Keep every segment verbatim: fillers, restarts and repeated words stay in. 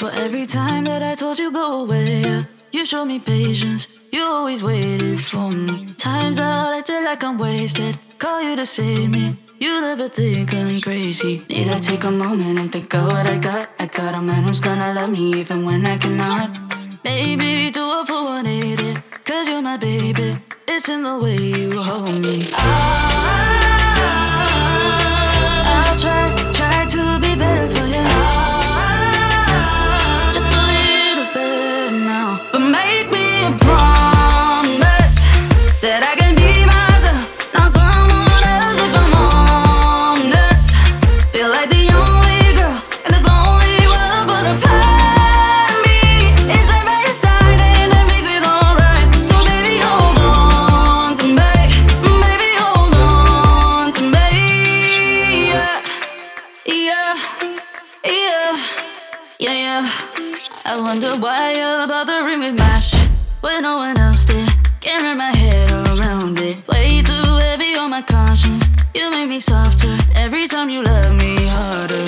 for every time that I told you go away. Yeah. You showed me patience, you always waited for me. Times I acted like I'm wasted, call you to save me. You never think I'm crazy. Need to take a moment and think of what I got. I got a man who's gonna love me even when I cannot. Baby, do a full one eighty, cause you're my baby. It's in the way you hold me. I'll try, try to be better for you. Just a little bit now. But make me a promise that I can be myself, not someone else if I'm honest. Feel like the only girl in this lonely world, but a part of me is right by your side and that makes it alright. So baby, hold on to me. Baby, hold on to me. Yeah, yeah, yeah, yeah, yeah. I wonder why you're bothering with my shit when no one else did. Can't wrap my head around it. Way too heavy on my conscience. You make me softer every time you love me harder.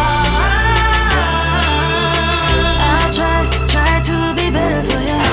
I'll try, try to be better for you.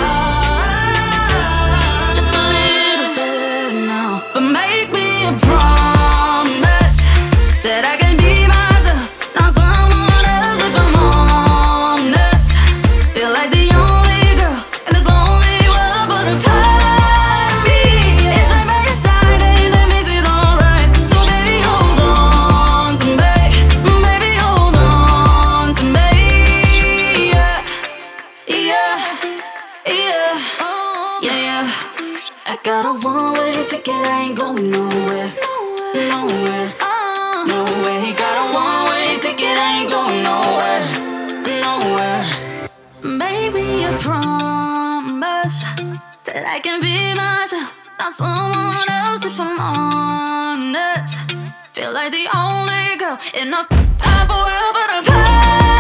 Just a little bit now. But make me a promise that I can be myself, not someone else if I'm honest. Feel like the only girl in this lonely world, but a part of me is right by your side and that makes it alright. So baby, hold on to me. Baby, hold on to me. Yeah, yeah, yeah, yeah, yeah. I got a one-way ticket, I ain't going nowhere, nowhere, no way. Got a one-way ticket, I ain't going nowhere, nowhere. Maybe a promise that I can be myself, not someone else if I'm honest. Feel like the only girl in a type of world, but I'm